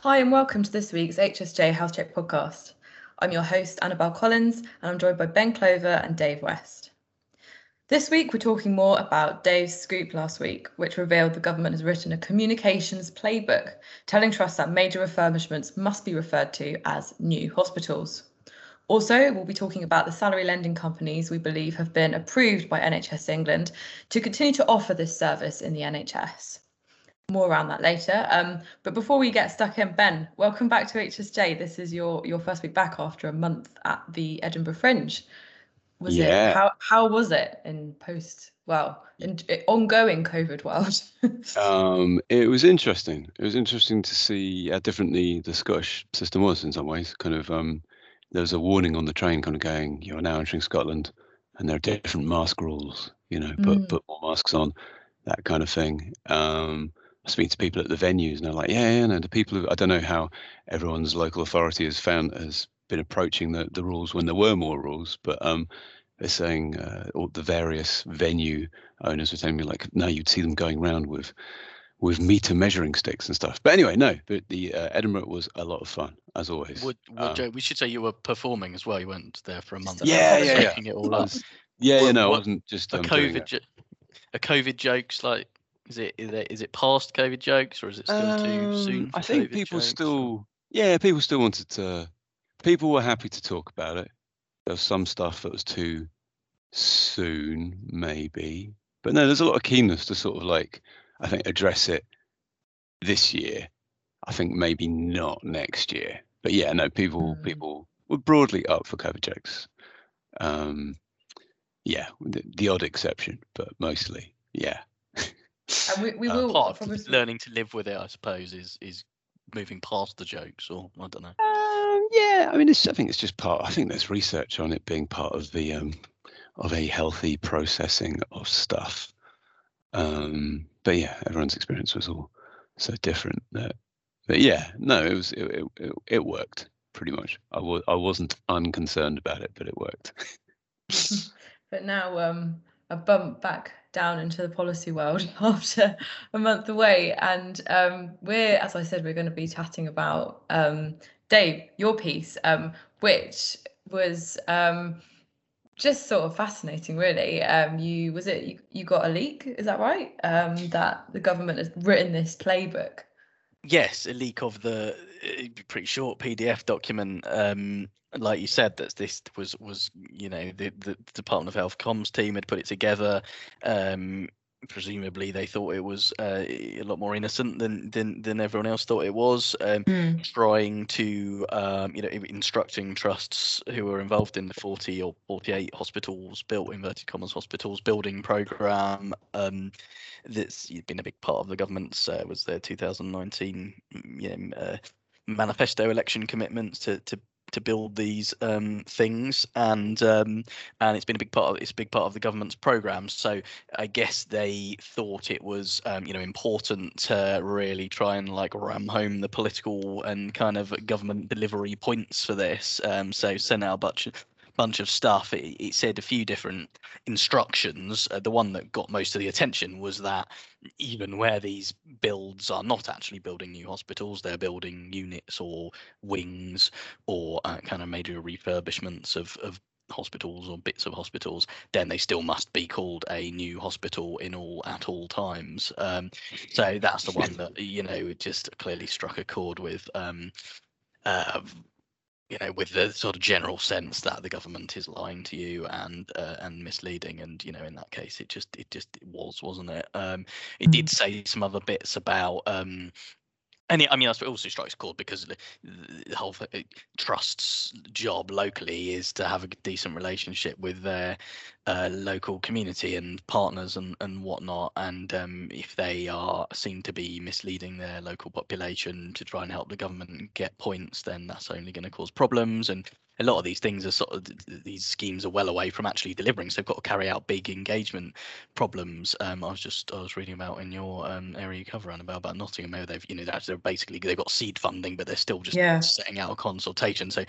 Hi and welcome to this week's HSJ Health Check podcast. I'm your host Annabelle Collins and I'm joined by Ben Clover and Dave West. This week we're talking more about Dave's scoop last week, which revealed the government has written a communications playbook telling trusts that major refurbishments must be referred to as new hospitals. Also, we'll be talking about the salary lending companies we believe have been approved by NHS England to continue to offer this service in the NHS. More around that later. But before we get stuck in, Ben, welcome back to HSJ. This is your first week back after a month at the Edinburgh Fringe. How was it in ongoing COVID world? It was interesting. It was interesting to see how differently the Scottish system was in some ways. There was a warning on the train kind of going, you're now entering Scotland and there are different mask rules, put more masks on, that kind of thing. I speak to people at the venues and they're like, the people who, I don't know how everyone's local authority has been approaching the rules when there were more rules, but they're saying all the various venue owners were telling me no, you'd see them going around with meter measuring sticks and stuff. But anyway, no, but the Edinburgh was a lot of fun as always. Joe, we should say you were performing as well. You went there for a month. It all up. I wasn't just a COVID jokes like. Is it past COVID jokes or is it still too soon? I think people still wanted to. People were happy to talk about it. There was some stuff that was too soon, maybe, but no, there's a lot of keenness to sort of I think address it this year. I think maybe not next year, but yeah, no, people were broadly up for COVID jokes. The odd exception, but mostly, yeah. And we will part of learning to live with it, I suppose, is moving past the jokes, or I don't know. I think it's just part. I think there's research on it being part of the of a healthy processing of stuff. But yeah, everyone's experience was all so different. But yeah, no, it worked pretty much. I wasn't unconcerned about it, but it worked. But now a bump back down into the policy world after a month away, and as I said, we're going to be chatting about Dave, your piece, which was just sort of fascinating, really. You got a leak, is that right? That the government has written this playbook. Yes, a leak of the pretty short PDF document. Like you said, that this was the Department of Health comms team had put it together. Presumably they thought it was a lot more innocent than everyone else thought it was. Trying to instructing trusts who were involved in the 40 or 48 hospitals built, inverted commas, hospitals building program. That's been a big part of the government's was their 2019 manifesto election commitments to build these things, and it's been a big part of the government's program. So I guess they thought it was important to really try and ram home the political and kind of government delivery points for this. So sent out a bunch of stuff. It said a few different instructions. The one that got most of the attention was that even where these builds are not actually building new hospitals, they're building units or wings or kind of major refurbishments of hospitals or bits of hospitals, then they still must be called a new hospital at all times. So that's the one that just clearly struck a chord with. With the sort of general sense that the government is lying to you and misleading, and in that case, it wasn't it? It did say some other bits about. That's what also strikes a chord, because the whole trust's job locally is to have a decent relationship with their local community and partners and whatnot. And if they are seen to be misleading their local population to try and help the government get points, then that's only going to cause problems. And a lot of these things are these schemes are well away from actually delivering, so they've got to carry out big engagement problems. I was reading about in your area you cover, Annabelle, about Nottingham, how they've got seed funding, but they're still just setting out a consultation. So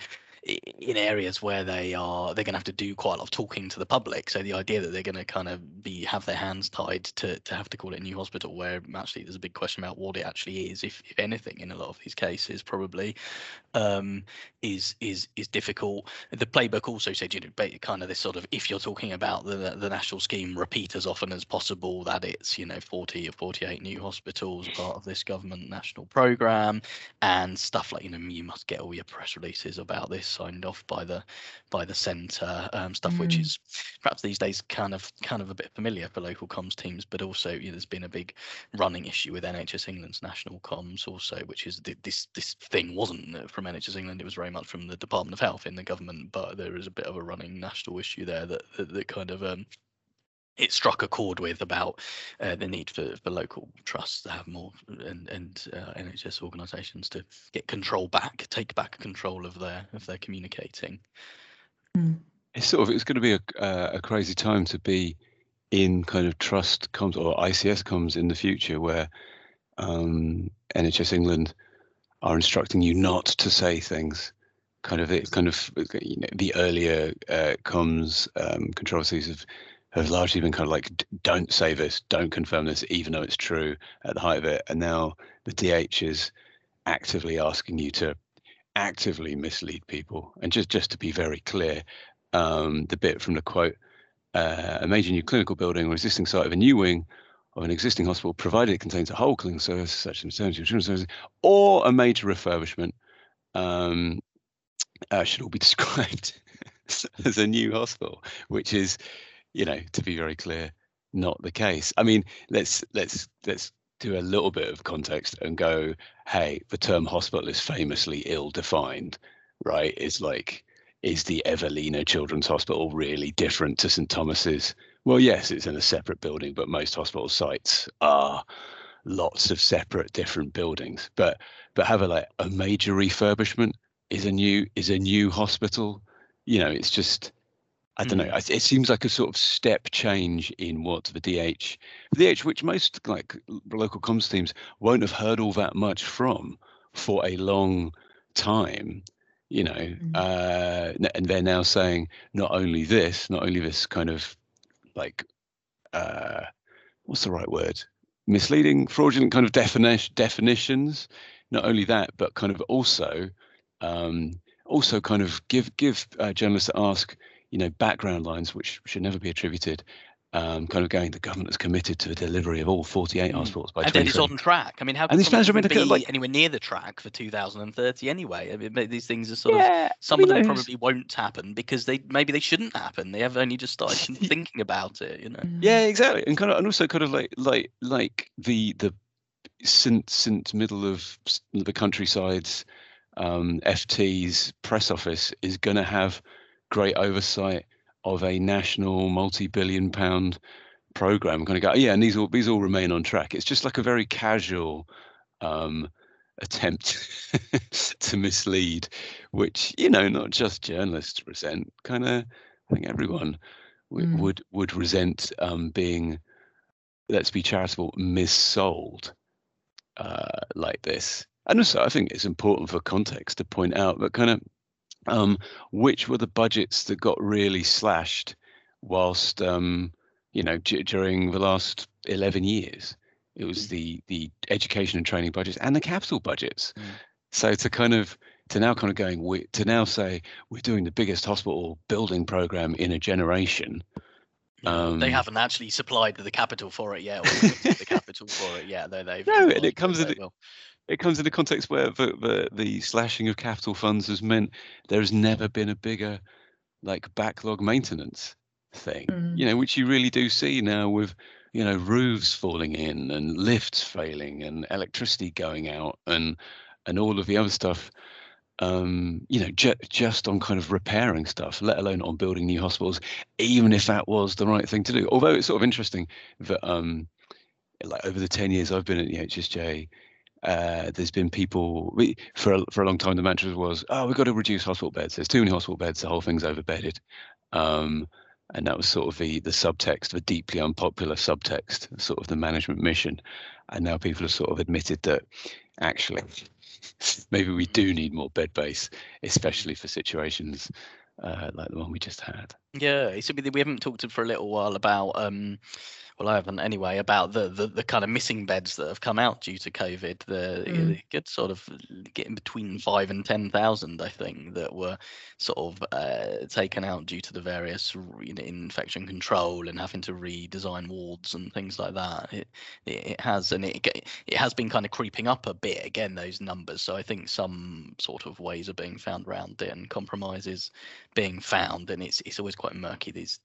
in areas where they're going to have to do quite a lot of talking to the public. So the idea that they're going to kind of have their hands tied to have to call it a new hospital, where actually there's a big question about what it actually is, if anything, in a lot of these cases, probably is difficult. The playbook also said, kind of this sort of, if you're talking about the national scheme, repeat as often as possible that it's 40 or 48 new hospitals part of this government national program, and stuff like you must get all your press releases about this signed off by the centre, stuff which is perhaps these days kind of a bit familiar for local comms teams, but also there's been a big running issue with NHS England's national comms also, which is this thing wasn't from NHS England, it was very much from the Department of Health in the government, but there is a bit of a running national issue there that kind of it struck a chord with, about the need for local trusts to have more, and NHS organisations to get take back control of their communicating. It's going to be a crazy time to be in kind of trust comms or ICS comms in the future, where NHS England are instructing you not to say things. The earlier comms controversies have largely been kind of like, don't say this, don't confirm this, even though it's true at the height of it. And now the DH is actively asking you to actively mislead people. And just to be very clear, the bit from the quote, a major new clinical building or existing site of a new wing of an existing hospital, provided it contains a whole clinical service such as maternity and children's services, or a major refurbishment, should all be described as a new hospital, which is, to be very clear, not the case. I mean, let's do a little bit of context and go, hey, the term hospital is famously ill-defined, right? It's like, is the Evelina Children's Hospital really different to St Thomas's? Well, yes, it's in a separate building, but most hospital sites are lots of separate different buildings. But have a major refurbishment is a new hospital. It's just, I don't know. It seems like a sort of step change in what the DH, which most local comms teams won't have heard all that much from for a long time, and they're now saying not only this kind of what's the right word? Misleading, fraudulent kind of definitions. Not only that, but kind of also kind of give journalists that ask, background lines which should never be attributed, kind of going, the government is committed to the delivery of all 48 hospitals by 2030. And then it's on track. I mean, how can it be anywhere near the track for 2030 anyway? I mean, these things are sort of, some of them probably won't happen because maybe they shouldn't happen. They have only just started thinking about it, Yeah, exactly. And also kind of like the St middle of the countryside's FT's press office is going to have great oversight of a national multi-billion pound program. Kind of go, and these all remain on track. It's just like a very casual attempt to mislead, which not just journalists resent. Kind of, I think everyone would resent being, let's be charitable, missold like this. And also, I think it's important for context to point out that kind of which were the budgets that got really slashed whilst during the last 11 years. It was the education and training budgets and the capital budgets. So to now say we're doing the biggest hospital building program in a generation. They haven't actually supplied the capital for it yet, or the capital for it yet. And it comes in the context where the slashing of capital funds has meant there's never been a bigger backlog maintenance thing, which you really do see now with, roofs falling in and lifts failing and electricity going out and all of the other stuff, just on kind of repairing stuff, let alone on building new hospitals, even if that was the right thing to do. Although it's sort of interesting that over the 10 years I've been at the HSJ, there's been people for a long time. The mantra was, we've got to reduce hospital beds. There's too many hospital beds. The whole thing's overbedded. And that was sort of the subtext, the deeply unpopular subtext, sort of the management mission. And now people have sort of admitted that actually maybe we do need more bed base, especially for situations like the one we just had. Yeah, so we haven't talked for a little while about well, I haven't anyway, about the kind of missing beds that have come out due to COVID. The good sort of getting between 5 and 10,000, I think, that were sort of taken out due to the various infection control and having to redesign wards and things like that. It has, and it has been kind of creeping up a bit again, those numbers. So I think some sort of ways are being found around it and compromises being found, and it's always quite murky, these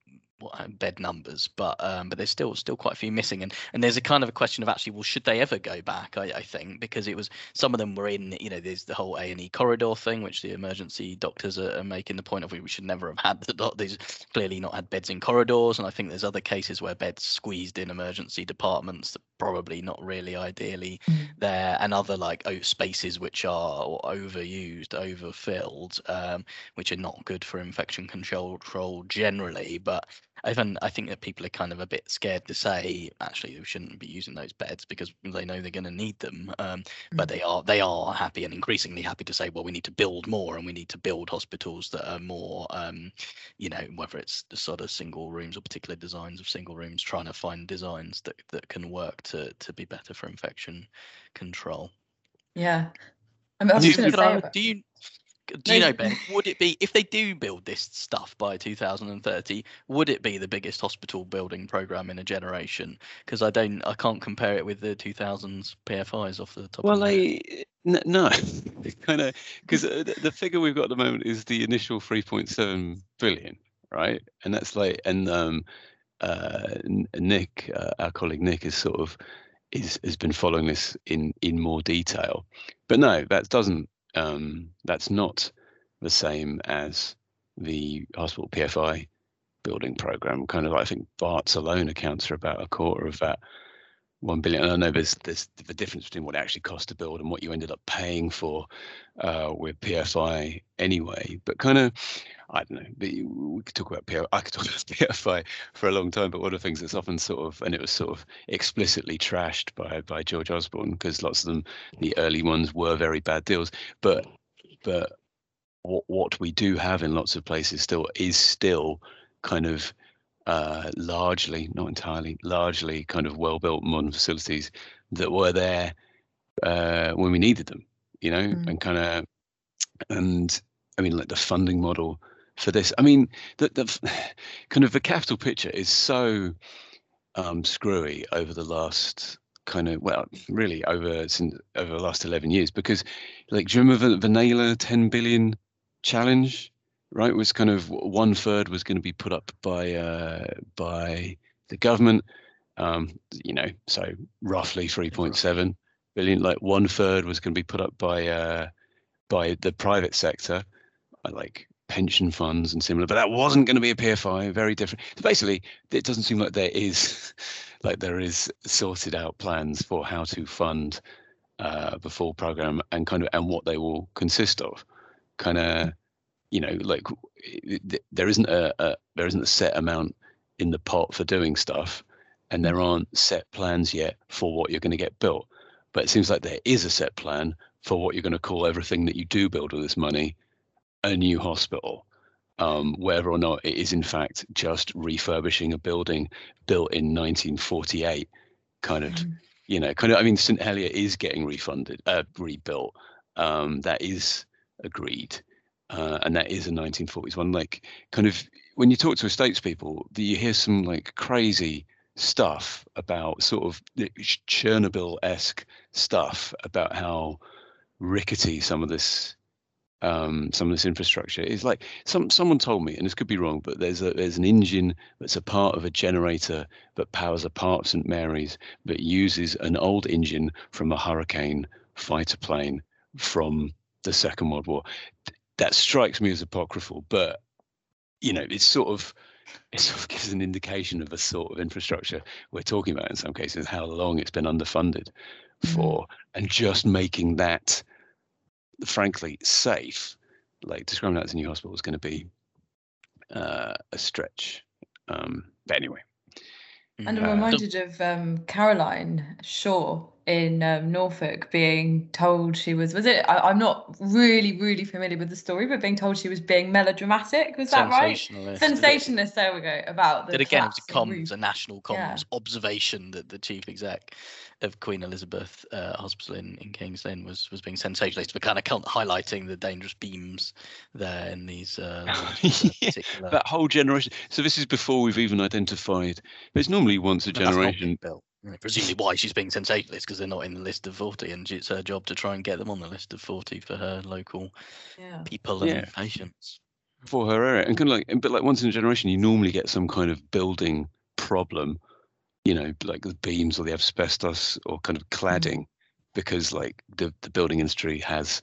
bed numbers, but there's still quite a few missing, and there's a kind of a question of actually, well, should they ever go back? I think, because it was, some of them were in, there's the whole A&E corridor thing, which the emergency doctors are making the point of, we should never have had these, clearly not had beds in corridors, and I think there's other cases where beds squeezed in emergency departments that probably not really ideally there, and other like spaces which are overused, overfilled, which are not good for infection control generally. But I think that people are kind of a bit scared to say, actually, we shouldn't be using those beds because they know they're going to need them. But they are happy, and increasingly happy, to say, well, we need to build more, and we need to build hospitals that are more, whether it's the sort of single rooms or particular designs of single rooms, trying to find designs that can work to be better for infection control. Yeah. I mean, I was going to say, do you know, Ben, would it be, if they do build this stuff by 2030, would it be the biggest hospital building program in a generation? Because I can't compare it with the 2000s PFIs off the top of my head. No, kind of, because the figure we've got at the moment is the initial 3.7 billion, right? And that's like, and Nick, our colleague Nick, is sort of has been following this in more detail, but no, that doesn't. That's not the same as the hospital PFI building program. Kind of, I think Barts alone accounts for about a quarter of that 1 billion. And I know there's the difference between what it actually cost to build and what you ended up paying for with PFI anyway. But kind of, I don't know, we could talk about PFI. I could talk about PFI for a long time, but one of the things that's often sort of, and it was sort of explicitly trashed by George Osborne, because lots of them, the early ones, were very bad deals. But what we do have in lots of places still kind of largely, not entirely, largely kind of well-built modern facilities that were there when we needed them, and kind of, and I mean, like the funding model for this, I mean, the kind of the capital picture is so screwy over the last really over the last 11 years, because, like, do you remember the Naylor 10 billion challenge? Right, was kind of 1/3 was going to be put up by the government, so roughly 3.7 billion. Like 1/3 was going to be put up by the private sector, like pension funds and similar. But that wasn't going to be a PFI. Very different. So basically, it doesn't seem like there is sorted out plans for how to fund the full program and what they will consist of. Kind of. Like there isn't a set amount in the pot for doing stuff, and there aren't set plans yet for what you're going to get built. But it seems like there is a set plan for what you're going to call everything that you do build with this money a new hospital, whether or not it is in fact just refurbishing a building built in 1948, kind of. I mean, St Helier is getting rebuilt. That is agreed. And that is a 1940s one. Like, kind of, when you talk to estates people, you hear some like crazy stuff about sort of Chernobyl-esque stuff about how rickety some of this infrastructure is. Like, someone told me, and this could be wrong, but there's an engine that's a part of a generator that powers a part of St Mary's that uses an old engine from a Hurricane fighter plane from the Second World War. That strikes me as apocryphal, but it sort of gives an indication of the sort of infrastructure we're talking about in some cases, how long it's been underfunded for, and just making that, frankly, safe. Like, describing that as a new hospital is going to be a stretch. But anyway. And I'm reminded of Caroline Shaw in Norfolk being told she was it? I'm not really familiar with the story, but being told she was being melodramatic. Was that right? Sensationalist. There we go. About the again, it was a national comms observation that the chief exec of Queen Elizabeth Hospital in King's Lynn was being sensationalist for kind of highlighting the dangerous beams there in these particular... That whole generation. So this is before we've even identified. There's normally once a generation. Presumably why she's being sensationalist, because they're not in the list of 40, and it's her job to try and get them on the list of 40 for her local people and patients. For her area, and kind of like once in a generation, you normally get some kind of building problem, like the beams or the asbestos or kind of cladding, because like the building industry has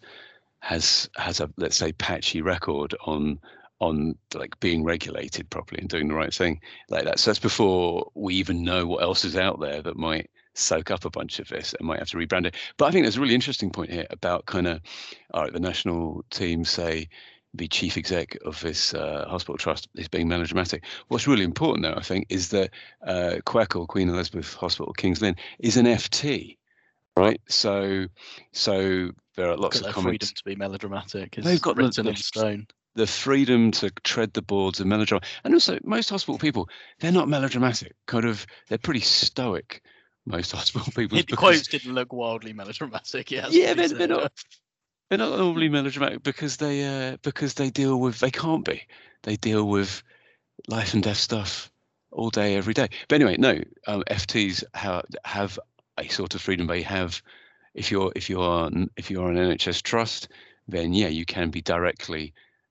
a, let's say, patchy record on like being regulated properly and doing the right thing like that. So that's before we even know what else is out there that might soak up a bunch of this and might have to rebrand it. But I think there's a really interesting point here about kind of, all right, the national team say the chief exec of this hospital trust is being melodramatic. What's really important, though, I think, is that QEC, or Queen Elizabeth Hospital, King's Lynn, is an FT, right? So there are lots of comments. Freedom to be melodramatic. They've got written in stone. The freedom to tread the boards of melodrama. And also, most hospital people, they're not melodramatic. They're pretty stoic, most hospital people. The quotes didn't look wildly melodramatic. They're not. They're not normally melodramatic because they deal with. They can't be. They deal with life and death stuff all day, every day. But anyway, no. FTs have a sort of freedom they have. If you're an NHS trust, then you can be directly.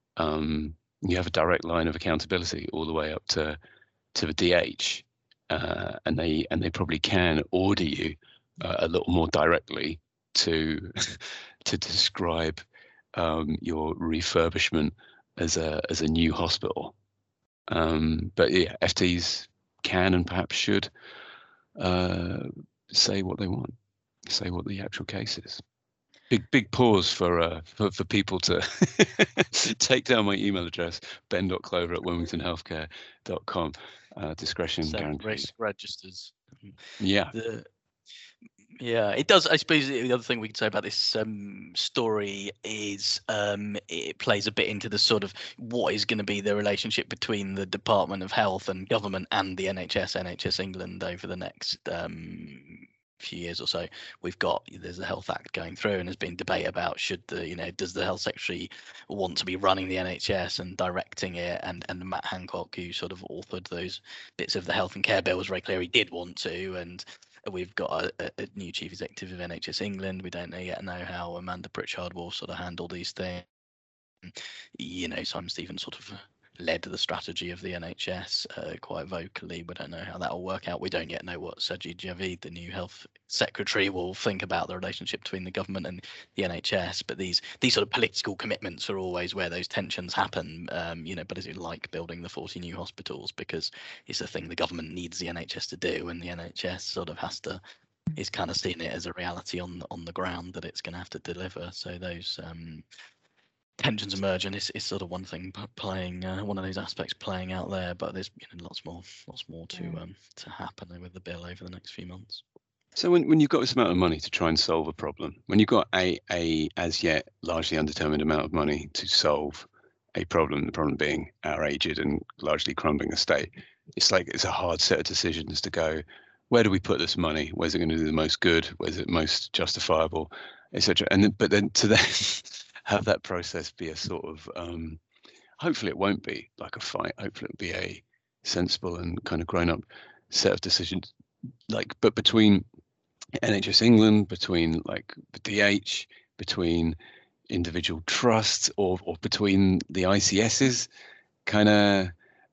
You have a direct line of accountability all the way up to the DH, and they probably can order you a little more directly to describe your refurbishment as a new hospital. But FTs can and perhaps should say what they want, say what the actual case is. Big pause for people to take down my email address, ben.clover@wilmingtonhealthcare.com. Discretion guaranteed. Registers. Yeah. It does. I suppose the other thing we could say about this story is it plays a bit into the sort of what is going to be the relationship between the Department of Health and government and the NHS England over the next few years or so. There's a Health Act going through, and there's been debate about does the Health Secretary want to be running the NHS and directing it, and Matt Hancock, who sort of authored those bits of the Health and Care Bill, was very clear he did want to. And we've got a new chief executive of NHS England. We don't yet know how Amanda Pritchard will sort of handle these things. Simon Stevens sort of led the strategy of the NHS quite vocally. We don't know how that will work out. We don't yet know what Sajid Javid, the new health secretary, will think about the relationship between the government and the NHS. But these sort of political commitments are always where those tensions happen. But is it like building the 40 new hospitals, because it's a thing the government needs the NHS to do, and the NHS sort of is kind of seeing it as a reality on the ground that it's going to have to deliver. So those tensions emerge, and it's sort of one thing playing one of those aspects playing out there, but there's lots more to happen with the bill over the next few months. So when you've got this amount of money to try and solve a problem, when you've got a as yet largely undetermined amount of money to solve a problem, the problem being our aged and largely crumbling estate, it's a hard set of decisions to go, where do we put this money? Where's it going to do the most good? Where's it most justifiable, etc. But then have that process be a sort of, hopefully it won't be like a fight. Hopefully it'll be a sensible and kind of grown up set of decisions. But between NHS England, between like the DH, between individual trusts, or between the ICSs, kind of,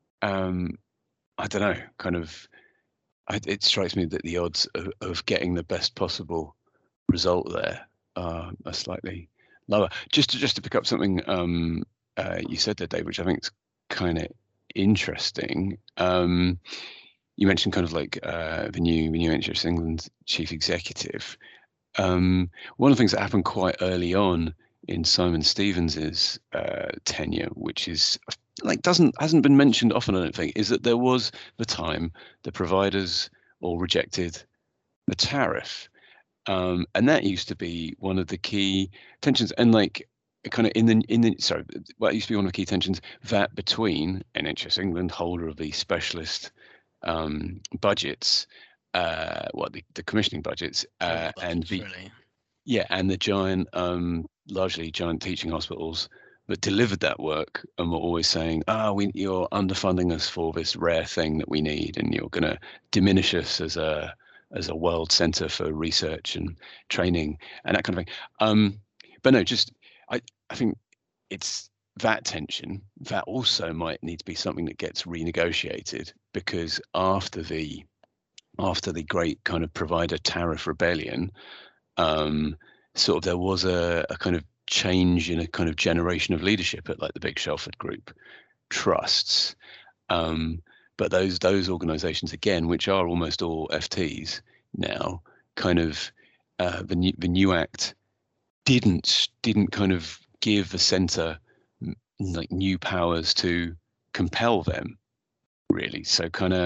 I don't know, kind of, it strikes me that the odds of getting the best possible result there are slightly lower. Just to pick up something you said there, Dave, which I think is kind of interesting. You mentioned kind of like the new NHS England chief executive. One of the things that happened quite early on in Simon Stevens's tenure, which is hasn't been mentioned often, I don't think, is that there was the time the providers all rejected the tariff. And that used to be one of the key tensions, and like kind of it used to be one of the key tensions, that between NHS England, holder of the specialist budgets, the commissioning budgets, and the and the giant, largely giant teaching hospitals that delivered that work, and were always saying, you're underfunding us for this rare thing that we need, and you're going to diminish us as a world centre for research and training and that kind of thing. But no, I think it's that tension that also might need to be something that gets renegotiated, because after the great kind of provider tariff rebellion, sort of there was a kind of change in a kind of generation of leadership at like the big Shelford Group trusts. But those organisations, again, which are almost all FTs now, kind of the new Act didn't kind of give the centre like new powers to compel them, really. So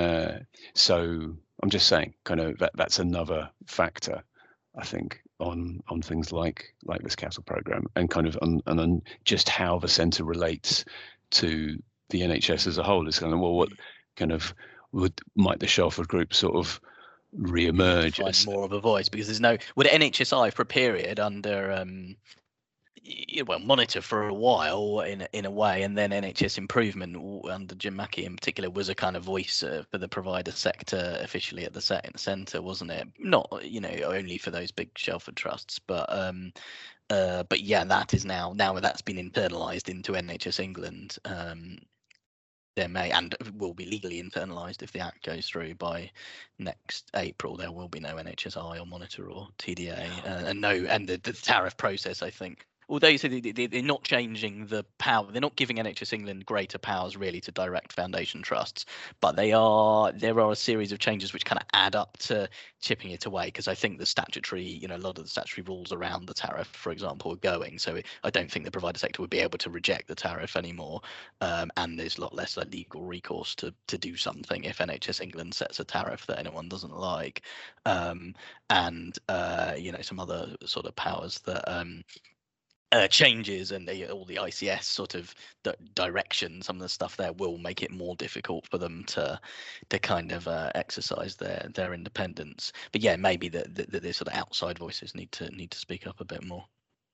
I'm just saying, kind of that's another factor, I think, on things like this capital programme, and kind of on just how the centre relates to the NHS as a whole. Is kind of, well, what kind of might the Shelford Group sort of re-emerge as more of a voice, because there's no NHSI for a period under Monitor for a while in a way, and then NHS Improvement under Jim Mackey in particular was a kind of voice for the provider sector officially at the centre, wasn't it? Not only for those big Shelford trusts, but yeah, that is now that's been internalised into NHS England. There may and will be legally internalised if the Act goes through by next April. There will be no NHSI or Monitor or TDA, and the tariff process, I think. Although you say they're not changing the power, they're not giving NHS England greater powers really to direct foundation trusts, but there are a series of changes which kind of add up to chipping it away, because I think the statutory, a lot of the statutory rules around the tariff, for example, are going. So I don't think the provider sector would be able to reject the tariff anymore, and there's a lot less legal recourse to do something if NHS England sets a tariff that anyone doesn't like, and some other sort of powers that changes, and all the ICS sort of direction, some of the stuff there will make it more difficult for them to kind of exercise their independence. But yeah, maybe the sort of outside voices need to speak up a bit more.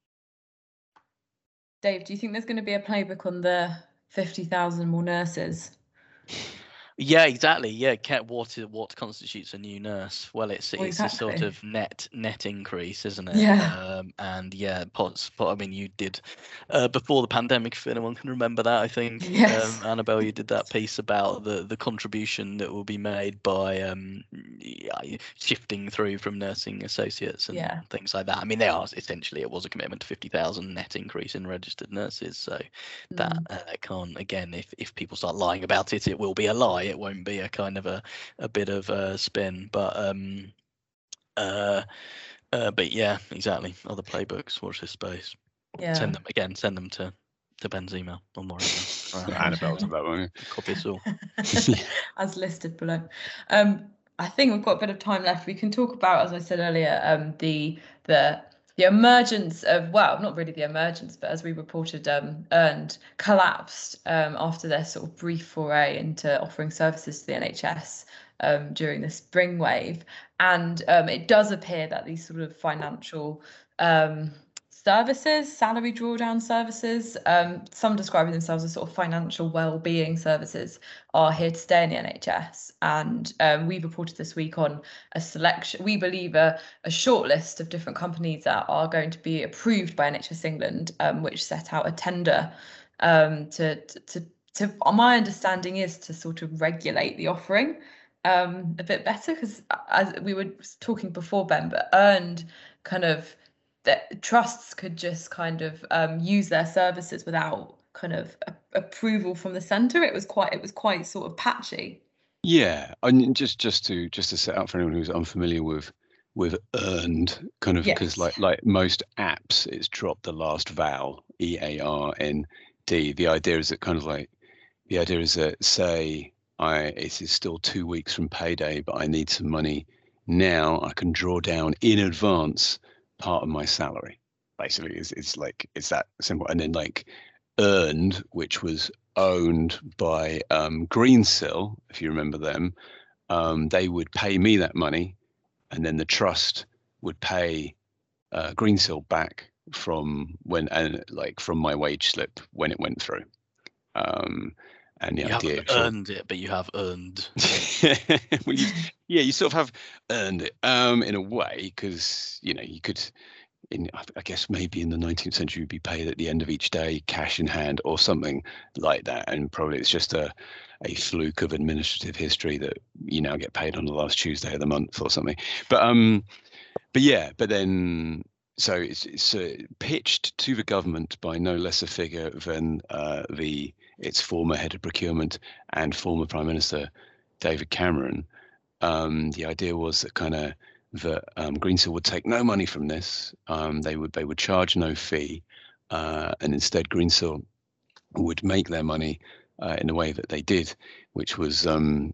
Dave, do you think there's going to be a playbook on the 50,000 more nurses? Yeah, exactly. Yeah, what constitutes a new nurse? Well, it's a sort of net increase, isn't it? Yeah. And yeah, I mean, you did before the pandemic, if anyone can remember that. I think yes. Annabelle, you did that piece about the contribution that will be made by shifting through from nursing associates and things like that. I mean, it was a commitment to 50,000 net increase in registered nurses. So that can't, again, if people start lying about it, it will be a lie. It won't be a kind of a bit of a spin, but yeah, exactly. Other playbooks, watch this space. Yeah. Send them to Ben's email or more. Annabelle's about one. Copy us all. As listed below. I think we've got a bit of time left. We can talk about, as I said earlier, the emergence of, well, not really the emergence, but as we reported, Earned collapsed after their sort of brief foray into offering services to the NHS during the spring wave. And it does appear that these sort of financial services, salary drawdown services, some describing themselves as sort of financial well-being services, are here to stay in the NHS. And we've reported this week on a selection, we believe a short list of different companies that are going to be approved by NHS England, which set out a tender to my understanding is to sort of regulate the offering a bit better, because as we were talking before, Ben, but Earned kind of, that trusts could just kind of use their services without kind of approval from the centre. It was quite sort of patchy. Yeah, and just to set out for anyone who's unfamiliar with Earned, kind of, because like most apps, it's dropped the last vowel, EARND. The idea is that kind of like the idea is that, say, it is still 2 weeks from payday, but I need some money now. I can draw down in advance part of my salary. Basically, it's that simple. And then like Earned, which was owned by Greensill, if you remember them, they would pay me that money, and then the trust would pay Greensill back from from my wage slip when it went through. And the You idea haven't earned it, but you have earned. well, you sort of have earned it in a way, because you could, I guess maybe in the 19th century, you'd be paid at the end of each day, cash in hand or something like that, and probably it's just a fluke of administrative history that you now get paid on the last Tuesday of the month or something. But then. So it's pitched to the government by no less a figure than its former head of procurement and former Prime Minister David Cameron. The idea was that Greensill would take no money from this. They would charge no fee, and instead Greensill would make their money in the way that they did, which was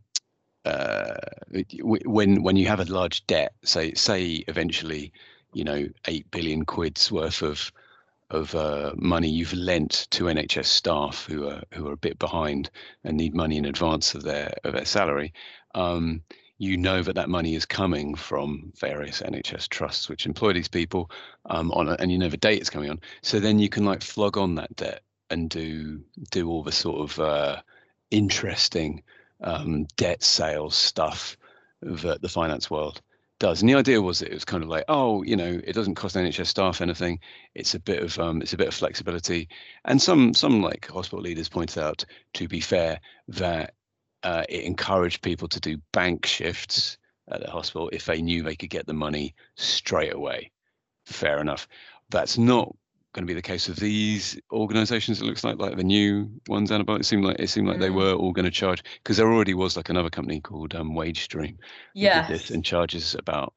when you have a large debt, say eventually, 8 billion quid's worth of money you've lent to NHS staff who are a bit behind and need money in advance of their salary. That money is coming from various NHS trusts which employ these people and the date it's coming on. So then you can flog on that debt and do all the sort of interesting debt sales stuff that the finance world does. And the idea was that it was kind of like, it doesn't cost NHS staff anything. It's a bit of flexibility. And some hospital leaders pointed out, to be fair, that it encouraged people to do bank shifts at the hospital if they knew they could get the money straight away. Fair enough. That's not going to be the case with these organisations. It looks like the new ones, Annabelle. It seemed like they were all going to charge, because there already was another company called WageStream. Yes. Did this and charges about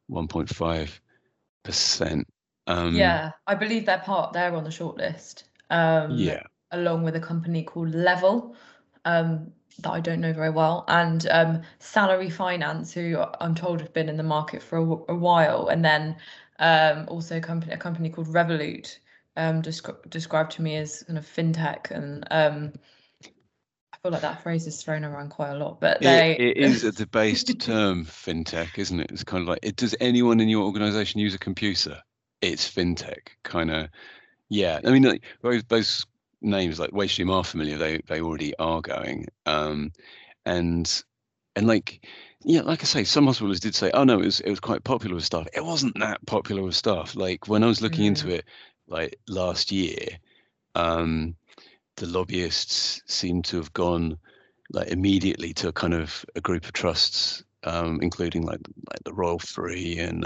1.5%. I believe they're on the shortlist. Along with a company called Level, that I don't know very well, and Salary Finance, who I'm told have been in the market for a while, and then also a company called Revolut, described to me as kind of fintech, and I feel like that phrase is thrown around quite a lot, but it is a debased term, fintech, isn't it? It's kind of like, does anyone in your organization use a computer? It's fintech, kind of. Yeah, I mean, those names like WageStream are familiar. They already are going, and like I say, some hospitals did say, oh no, it was quite popular with staff. It wasn't that popular with staff. Like when I was looking into it last year, the lobbyists seem to have gone immediately to a kind of a group of trusts, including like the Royal Free and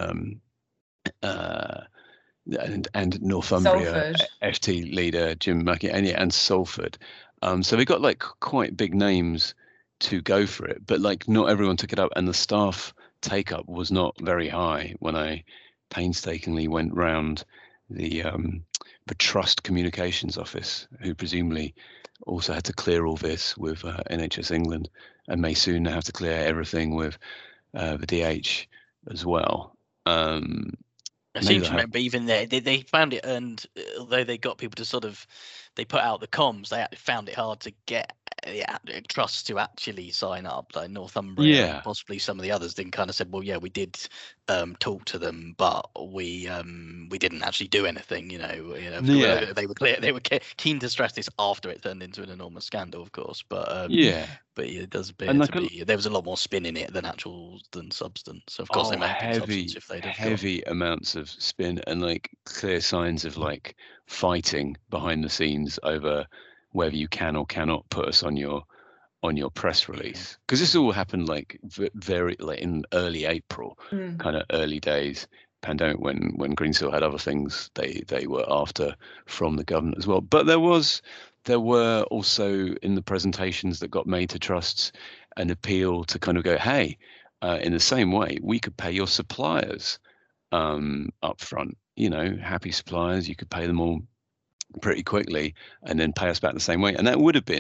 Northumbria Salford. FT leader Jim Mackey and Salford. So they got quite big names to go for it, but not everyone took it up, and the staff take up was not very high when I painstakingly went round the trust communications office, who presumably also had to clear all this with NHS England, and may soon have to clear everything with the DH as well. I seem to remember even there, they found it, and although they got people to they put out the comms, they found it hard to get trusts to actually sign up. Like Northumbria, and possibly some of the others, then kind of said, well, yeah, we did talk to them, but we didn't actually do anything. They were clear. They were keen to stress this after it turned into an enormous scandal, of course. But it does appear to be there was a lot more spin in it than substance. Of course, they might have substance if they'd have heavy amounts of spin and clear signs of fighting behind the scenes over whether you can or cannot put us on your press release, because this all happened very in early April, kind of early days pandemic, when Greensill had other things they were after from the government as well. But there were also, in the presentations that got made to trusts, an appeal to kind of go, hey, in the same way we could pay your suppliers up front. Happy suppliers, you could pay them all pretty quickly and then pay us back the same way, and that would have been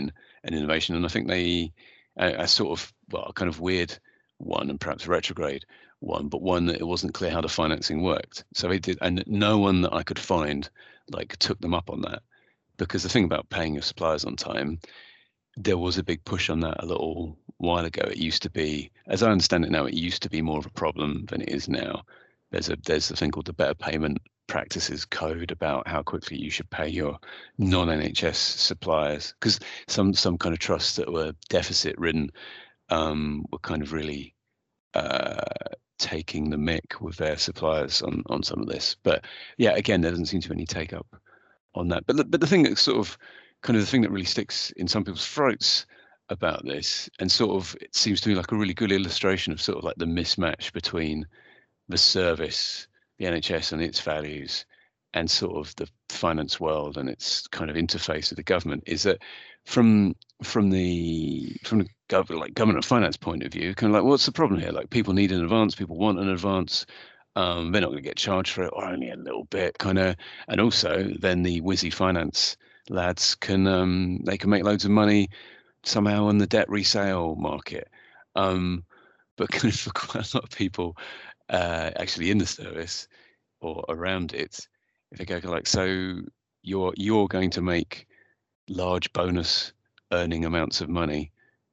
and innovation. And I think they a sort of, well, a kind of weird one and perhaps retrograde one, but one that it wasn't clear how the financing worked. So they did, and no one that I could find like took them up on that, because the thing about paying your suppliers on time, there was a big push on that a little while ago. It used to be, as I understand it now, it used to be more of a problem than it is now. There's a thing called the Better Payment Practices Code about how quickly you should pay your non-NHS suppliers, because some kind of trusts that were deficit ridden were kind of really taking the mick with their suppliers on some of this. But yeah, again, there doesn't seem to be any take up on that. But the thing that sort of kind of the thing that really sticks in some people's throats about this, and sort of it seems to me like a really good illustration of sort of like the mismatch between the service, the NHS and its values, and sort of the finance world and its kind of interface with the government, is that from the government and finance point of view, kind of like, what's the problem here? Like, people need an advance, people want an advance. They're not going to get charged for it, or only a little bit, kind of. And also, then the whizzy finance lads can they can make loads of money somehow on the debt resale market. But kind of for quite a lot of people actually in the service or around it, if they go like, so you're going to make large bonus earning amounts of money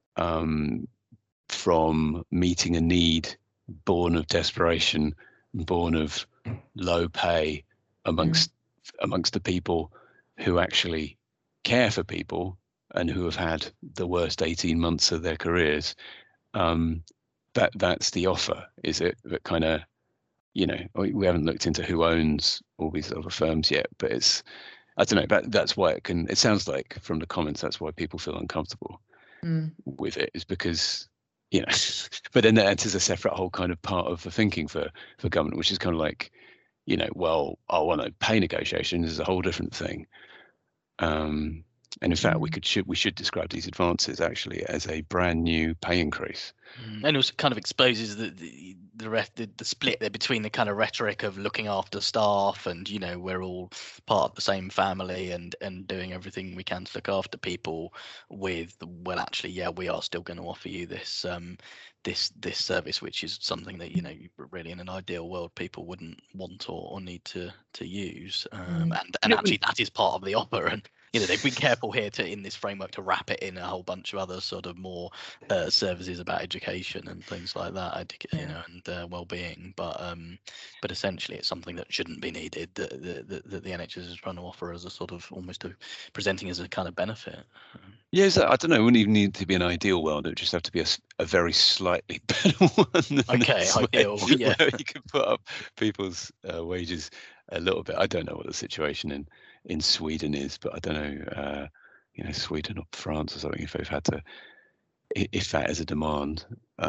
from meeting a need born of desperation, born of low pay amongst the people who actually care for people and who have had the worst 18 months of their careers. That's the offer, is it? That kind of, you know, we haven't looked into who owns all these other firms yet, but it's, I don't know, that's why it sounds like from the comments, that's why people feel uncomfortable with it, is because, you know, but then that enters a separate whole kind of part of the thinking for government, which is kind of like, you know, well, pay negotiations is a whole different thing. And in fact, we should describe these advances actually as a brand new pay increase. And also kind of exposes the split there between the kind of rhetoric of looking after staff and, you know, we're all part of the same family and doing everything we can to look after people, with, well, actually, yeah, we are still going to offer you this this service, which is something that, you know, really in an ideal world people wouldn't want or need to use, and actually that is part of the offer. And, you know, they've been careful here to, in this framework, to wrap it in a whole bunch of other sort of more services about education and things like that, you know, and well-being. But essentially, it's something that shouldn't be needed, that the NHS is trying to offer as a sort of almost presenting as a kind of benefit. Yeah, I don't know. It wouldn't even need to be an ideal world. It would just have to be a very slightly better one. Okay, ideal. Yeah, where you can put up people's wages a little bit. I don't know what the situation in Sweden is, but I don't know, you know, Sweden or France or something, if they've had to, if that is a demand.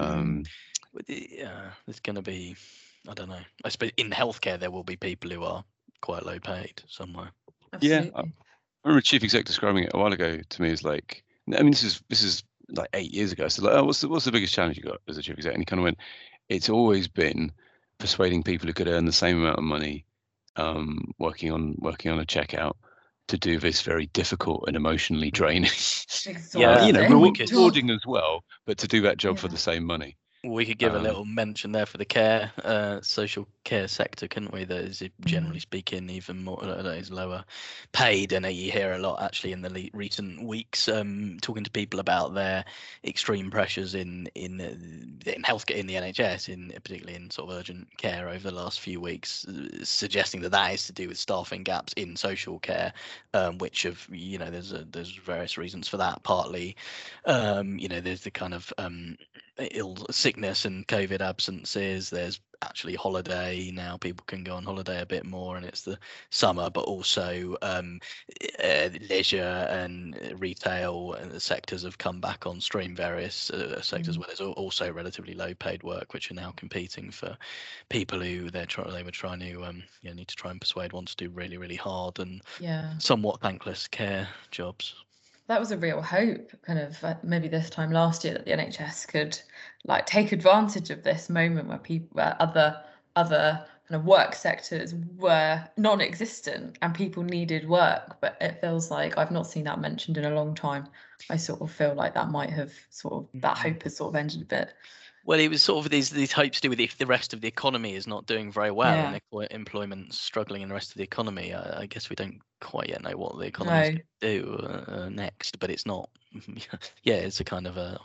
There's going to be, I don't know. I suppose in healthcare there will be people who are quite low paid somewhere. Absolutely. Yeah, I remember a chief exec describing it a while ago to me as like, I mean, this is like 8 years ago. So like, oh, what's the biggest challenge you got as a chief exec? And he kind of went, it's always been persuading people who could earn the same amount of money working on a checkout to do this very difficult and emotionally draining, yeah, you know, rewarding as well, but to do that job for the same money. We could give a little mention there for the social care sector, couldn't we? That is, generally speaking, even more, that is lower paid. And you hear a lot actually in the recent weeks talking to people about their extreme pressures in healthcare, in the NHS, particularly in sort of urgent care over the last few weeks, suggesting that is to do with staffing gaps in social care, which have, you know, there's various reasons for that. Partly, you know, there's the kind of sickness and COVID absences. There's actually holiday now, people can go on holiday a bit more, and it's the summer, but also leisure and retail and the sectors have come back on stream. Various sectors where there's also relatively low paid work, which are now competing for people who they were trying to need to try and persuade, want to do really, really hard and somewhat thankless care jobs. That was a real hope, kind of maybe this time last year, that the NHS could like take advantage of this moment where other kind of work sectors were non-existent and people needed work, but it feels like I've not seen that mentioned in a long time. I sort of feel like that might have that hope has sort of ended a bit. Well, it was sort of these hopes to do with if the rest of the economy is not doing very well Yeah. and employment's struggling in the rest of the economy. I guess we don't quite yet know what the economy is going to do next, but it's not. Yeah, it's a kind of a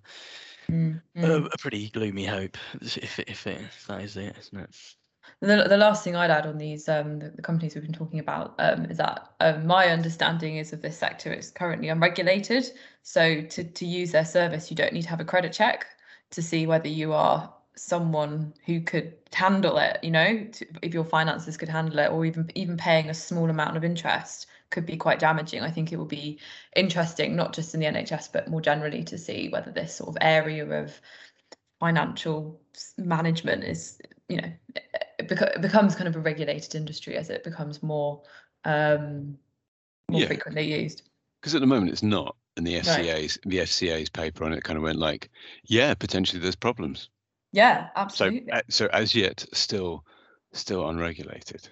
pretty gloomy hope if that is it, isn't it? The last thing I'd add on these the companies we've been talking about is that my understanding is of this sector, it's currently unregulated. So to use their service, you don't need to have a credit check to see whether you are someone who could handle it, if your finances could handle it, or even paying a small amount of interest could be quite damaging. I think it will be interesting, not just in the NHS, but more generally, to see whether this sort of area of financial management is, it becomes kind of a regulated industry as it becomes more frequently used. Because at the moment it's not. And the FCA's paper on it kind of went like, yeah, potentially there's problems. Yeah, absolutely. So as yet, still unregulated.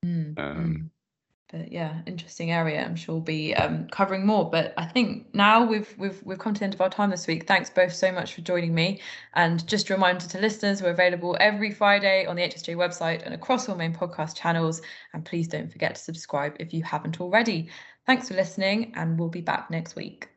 But yeah, interesting area. I'm sure we'll be covering more. But I think now we've come to the end of our time this week. Thanks both so much for joining me. And just a reminder to listeners, we're available every Friday on the HSJ website and across all main podcast channels. And please don't forget to subscribe if you haven't already. Thanks for listening, and we'll be back next week.